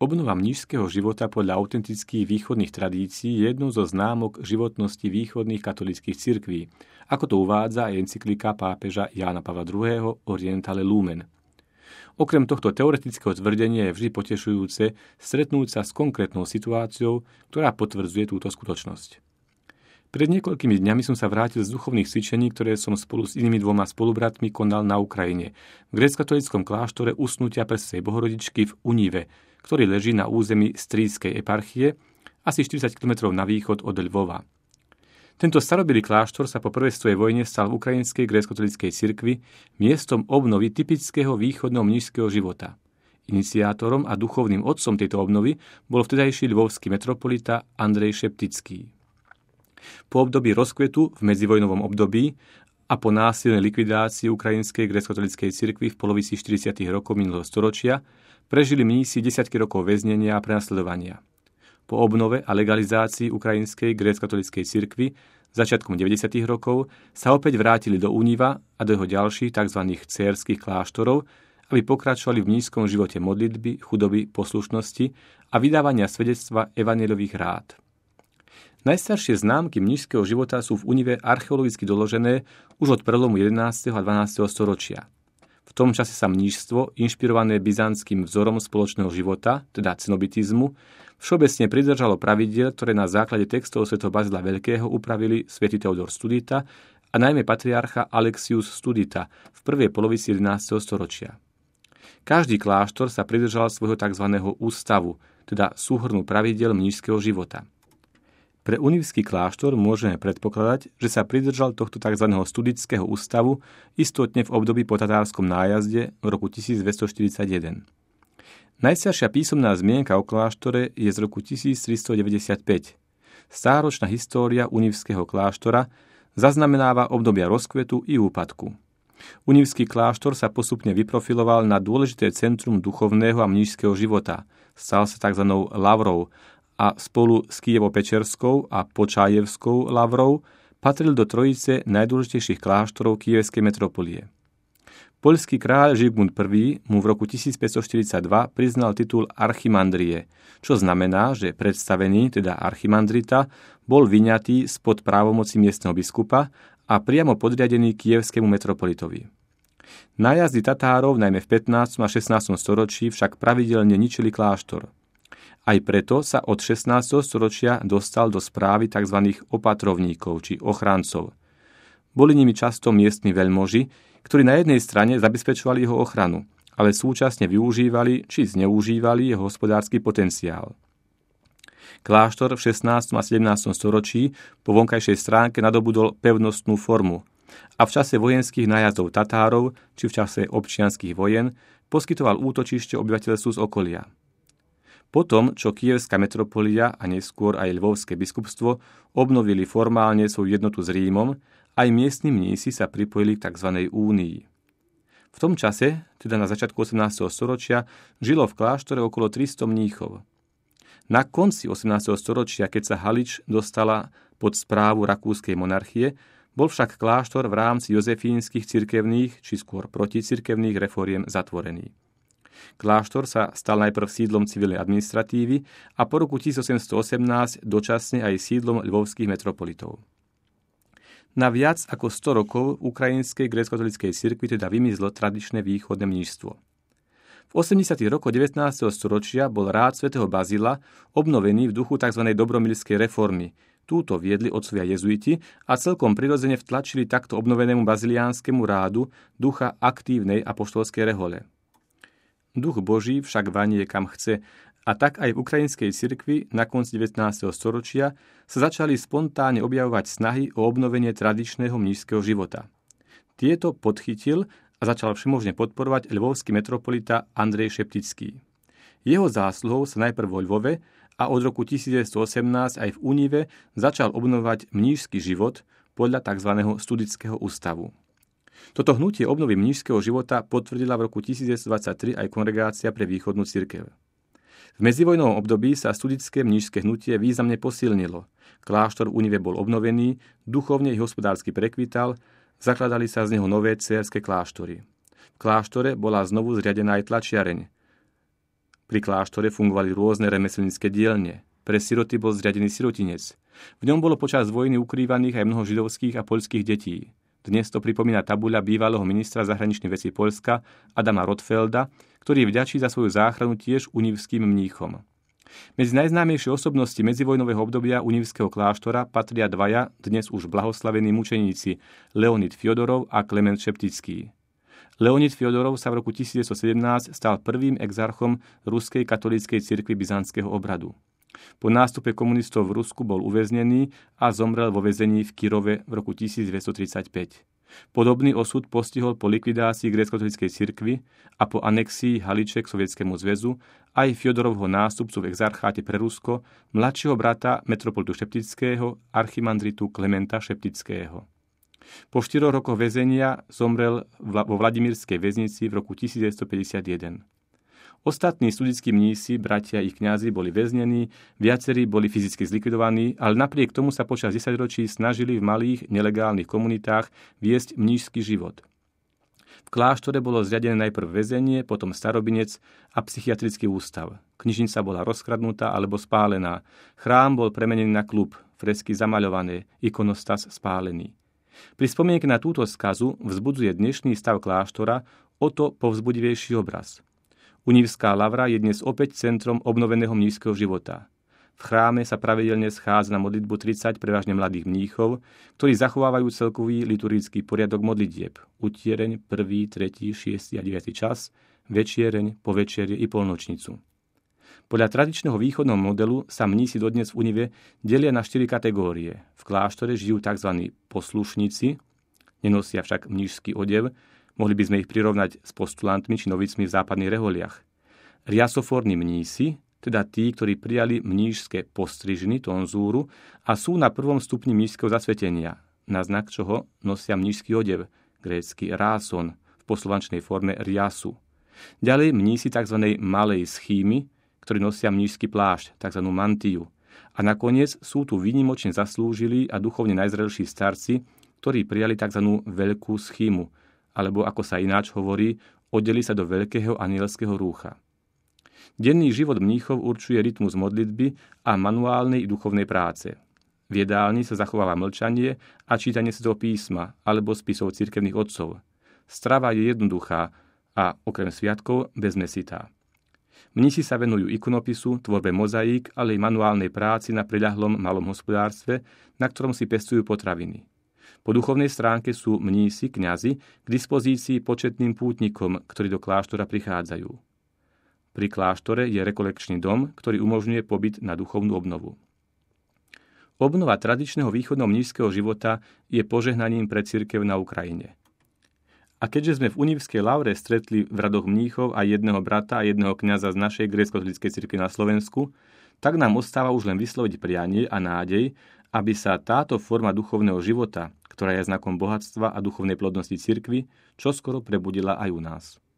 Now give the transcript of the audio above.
Obnova mníšskeho života podľa autentických východných tradícií je jednou zo známok životnosti východných katolíckych cirkví, ako to uvádza aj encyklika pápeža Jána Pavla II. Orientale Lumen. Okrem tohto teoretického tvrdenia je vždy potešujúce stretnúť sa s konkrétnou situáciou, ktorá potvrdzuje túto skutočnosť. Pred niekoľkými dňami som sa vrátil z duchovných cvičení, ktoré som spolu s inými dvoma spolubratmi konal na Ukrajine, v gréckokatolíckom kláštore Usnutia Presvätej Bohorodičky v Unive, ktorý leží na území Strískej eparchie, asi 40 km na východ od Lvova. Tento starobilý kláštor sa po prvej svetovej vojne stal v ukrajinskej gréckokatolíckej cirkvi miestom obnovy typického východného mníšskeho života. Iniciátorom a duchovným otcom tejto obnovy bol vtedajší lvovský metropolita Andrej Šeptický. Po období rozkvetu v medzivojnovom období a po násilnej likvidácii ukrajinskej gréckokatolíckej cirkvi v polovici 40. rokov minulého storočia prežili mnísi desiatky rokov väznenia a prenasledovania. Po obnove a legalizácii ukrajinskej gréckokatolíckej cirkvi začiatkom 90. rokov sa opäť vrátili do Univa a do jeho ďalších tzv. Dcérskych kláštorov, aby pokračovali v mníšskom živote modlitby, chudoby, poslušnosti a vydávania svedectva evanjeliových rád. Najstaršie známky mníšskeho života sú v Unive archeologicky doložené už od prelomu 11. a 12. storočia. V tom čase sa mníšstvo, inšpirované byzantským vzorom spoločného života, teda cenobitizmu, všeobecne pridržalo pravidiel, ktoré na základe textov svätého Bazila Veľkého upravili svätý Teodor Studita a najmä patriarcha Alexius Studita v prvej polovici 11. storočia. Každý kláštor sa pridržal svojho tzv. Ústavu, teda súhrnu pravidiel mníšskeho života. Pre univský kláštor môžeme predpokladať, že sa pridržal tohto tzv. Studického ústavu istotne v období po tatárskom nájazde v roku 1241. Najstaršia písomná zmienka o kláštore je z roku 1395. Stáročná história univského kláštora zaznamenáva obdobia rozkvetu i úpadku. Univský kláštor sa postupne vyprofiloval na dôležité centrum duchovného a mníšskeho života. Stal sa tzv. Lavrou a spolu s Kyjevo-Pečerskou a Počájevskou lavrou patril do trojice najdôležitejších kláštorov Kyjevskej metropolie. Poľský kráľ Žigmund I mu v roku 1542 priznal titul archimandrie, čo znamená, že predstavený, teda archimandrita, bol vyňatý spod právomoci miestneho biskupa a priamo podriadený Kyjevskému metropolitovi. Nájazdy Tatárov najmä v 15. a 16. storočí však pravidelne ničili kláštor. Aj preto sa od 16. storočia dostal do správy tzv. Opatrovníkov či ochrancov. Boli nimi často miestni veľmoži, ktorí na jednej strane zabezpečovali jeho ochranu, ale súčasne využívali či zneužívali jeho hospodársky potenciál. Kláštor v 16. a 17. storočí po vonkajšej stránke nadobudol pevnostnú formu a v čase vojenských nájazdov Tatárov či v čase občianskych vojen poskytoval útočište obyvateľstvu z okolia. Potom, čo Kyjevská metropolia a neskôr aj Lvovské biskupstvo obnovili formálne svoju jednotu s Rímom, aj miestni mnísi sa pripojili k tzv. Únii. V tom čase, teda na začiatku 18. storočia, žilo v kláštore okolo 300 mníchov. Na konci 18. storočia, keď sa Halič dostala pod správu rakúskej monarchie, bol však kláštor v rámci jozefínskych cirkevných či skôr proticirkevných reforiem zatvorený. Kláštor sa stal najprv sídlom civilnej administratívy a po roku 1818 dočasne aj sídlom lvovských metropolitov. Na viac ako 100 rokov v ukrajinskej gréckokatolíckej cirkvi teda vymizlo tradičné východné mníšstvo. V 80. rokoch 19. storočia bol rád svätého Bazila obnovený v duchu tzv. Dobromilskej reformy. Túto viedli otcovia jezuiti a celkom prirodzene vtlačili takto obnovenému baziliánskemu rádu ducha aktívnej apoštolskej rehole. Duch Boží však vanie kam chce a tak aj v ukrajinskej cirkvi na konci 19. storočia sa začali spontánne objavovať snahy o obnovenie tradičného mníšskeho života. Tieto podchytil a začal všemožne podporovať lvovský metropolita Andrej Šeptický. Jeho zásluhou sa najprv vo Lvove a od roku 1918 aj v Unive začal obnovovať mníšsky život podľa tzv. Studického ústavu. Toto hnutie obnovy mníšskeho života potvrdila v roku 1923 aj Kongregácia pre východnú cirkev. V medzivojnovom období sa studické mníšske hnutie významne posilnilo. Kláštor v Unive bol obnovený, duchovne i hospodársky prekvital, zakladali sa z neho nové dcérske kláštory. V kláštore bola znovu zriadená aj tlačiareň. Pri kláštore fungovali rôzne remeselnícke dielne. Pre siroty bol zriadený sirotinec. V ňom bolo počas vojny ukrývaných aj mnoho židovských a poľských detí. Dnes to pripomína tabuľa bývalého ministra zahraničných vecí Poľska Adama Rotfelda, ktorý vďačí za svoju záchranu tiež univským mníchom. Medzi najznámejšie osobnosti medzivojnového obdobia univského kláštora patria dvaja, dnes už blahoslavení mučeníci Leonid Fjodorov a Klement Šeptický. Leonid Fjodorov sa v roku 1917 stal prvým exarchom Ruskej katolíckej cirkvi byzantského obradu. Po nástupe komunistov v Rusku bol uväznený a zomrel vo väzení v Kirove v roku 1935. Podobný osud postihol po likvidácii gréckokatolíckej cirkvi a po anexii Haliče k Sovietskému zväzu aj Fjodorovho nástupcu v exarcháte pre Rusko, mladšieho brata metropolitu Šeptického, archimandritu Klementa Šeptického. Po 4 rokoch väzenia zomrel vo Vladimírskej väznici v roku 1951. Ostatní studickí mnísi, bratia a ich kňazi boli väznení, viacerí boli fyzicky zlikvidovaní, ale napriek tomu sa počas 10 ročí snažili v malých nelegálnych komunitách viesť mníšsky život. V kláštore bolo zriadené najprv väzenie, potom starobinec a psychiatrický ústav. Knižnica bola rozkradnutá alebo spálená. Chrám bol premenený na klub, fresky zamaľované, ikonostas spálený. Pri spomienke na túto skazu vzbudzuje dnešný stav kláštora o to povzbudivejší obraz. Univská lavra je dnes opäť centrom obnoveného mníšskeho života. V chráme sa pravidelne schádza na modlitbu 30 prevažne mladých mníchov, ktorí zachovávajú celkový liturgický poriadok modlitieb. Utiereň, 1., 3., 6. a 9. čas, večiereň, povečerie i polnočnicu. Podľa tradičného východného modelu sa mnísi dodnes v Unive delia na 4 kategórie. V kláštore žijú tzv. Poslušníci, nenosia však mníšsky odev. Mohli by sme ich prirovnať s postulantmi či novicmi v západných reholiach. Riasoforní mnísi, teda tí, ktorí prijali mníšske postrižiny, tonzúru a sú na prvom stupni mníšskeho zasvetenia, na znak čoho nosia mníšsky odev, grécky ráson, v poslovančnej forme riasu. Ďalej mnísi tzv. Malej schýmy, ktorí nosia mníšsky plášť, tzv. Mantiu. A nakoniec sú tu výnimočne zaslúžili a duchovne najzrelší starci, ktorí prijali tzv. Veľkú schýmu, alebo ako sa ináč hovorí, oddeli sa do veľkého anielského rúcha. Denný život mníchov určuje rytmus modlitby a manuálnej i duchovnej práce. V jedálni sa zachováva mlčanie a čítanie Svätého písma alebo spisov cirkevných otcov. Strava je jednoduchá a okrem sviatkov bezmäsitá. Mnísi sa venujú ikonopisu, tvorbe mozaík, ale i manuálnej práci na priľahlom malom hospodárstve, na ktorom si pestujú potraviny. Po duchovnej stránke sú mnísi, kňazi, k dispozícii početným pútnikom, ktorí do kláštora prichádzajú. Pri kláštore je rekolekčný dom, ktorý umožňuje pobyt na duchovnú obnovu. Obnova tradičného východného mníšskeho života je požehnaním pre cirkev na Ukrajine. A keďže sme v Univskej lavre stretli v radoch mníchov aj jedného brata a jedného kňaza z našej gréckokatolíckej cirkvi na Slovensku, tak nám ostáva už len vysloviť prianie a nádej, aby sa táto forma duchovného života, ktorá je znakom bohatstva a duchovnej plodnosti cirkvi, čoskoro prebudila aj u nás.